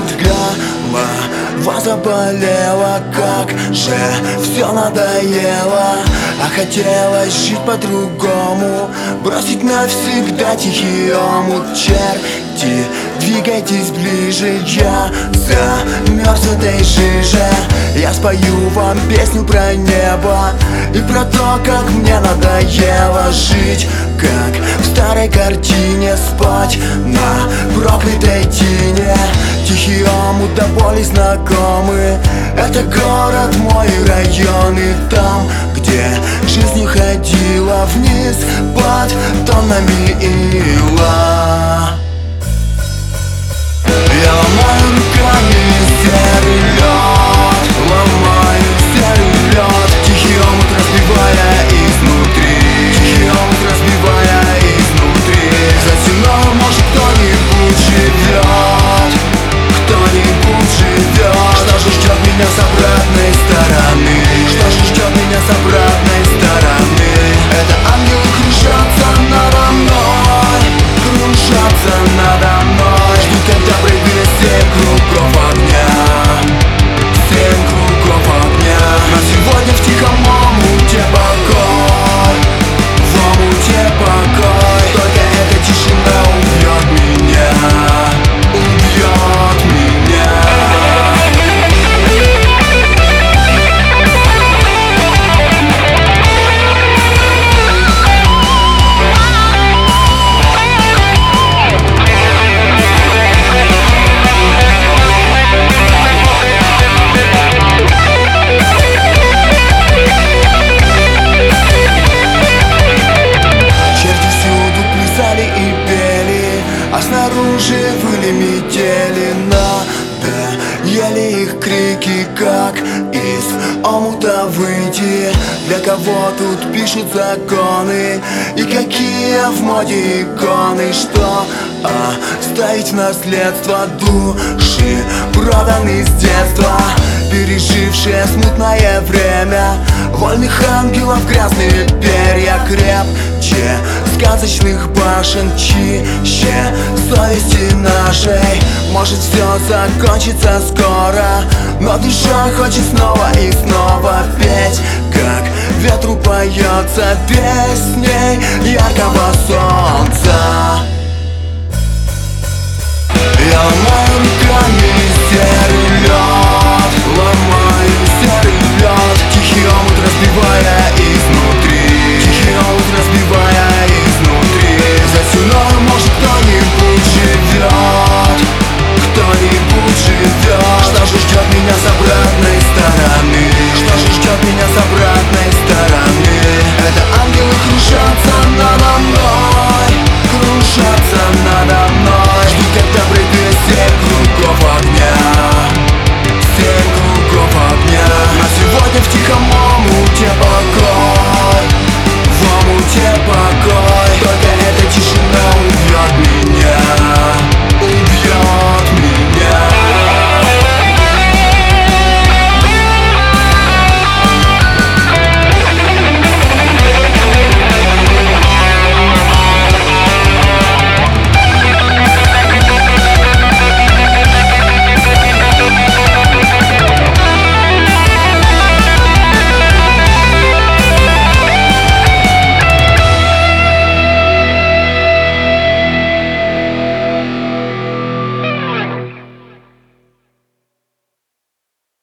голова заболела, как же все надоело. А хотелось жить по-другому, бросить навсегда тихий омут. Черти, двигайтесь ближе, я замерз в этой жиже. Я спою вам песню про небо и про то, как мне надоело жить, как в старой картине, спать на проклятой тине. Тихий омут до боли знакомый, это город мой, район. И там, где жизнь не ходила вниз под тоннами ила, я ломаю руками серый лед, ломаю серый лед. Тихий омут разбивая изнутри, тихий омут разбивая изнутри. Затянуло, может, кто-нибудь живет, кто-нибудь живет. Что же ждет меня с обратной стороны? Что же ждет меня с обратной стороны? Это ангелы кружатся надо мной, кружатся надо мной. Жду, когда прыгнет 7 кругов огня, 7 кругов огня. Но сегодня в тихом омуте покой, в омуте покой. Только эта тишина убьет меня, убьет меня. А снаружи выли метели, надоели их крики, как из омута выйти. Для кого тут пишут законы и какие в моде иконы? Что оставить в наследство души, проданные с детства, пережившие смутное время. Вольных ангелов грязные перья, крепче сказочных башен, чище совести нашей. Может, все закончится скоро, но душа хочет снова и снова петь, как ветру поется песней яркого солнца. Я ломаю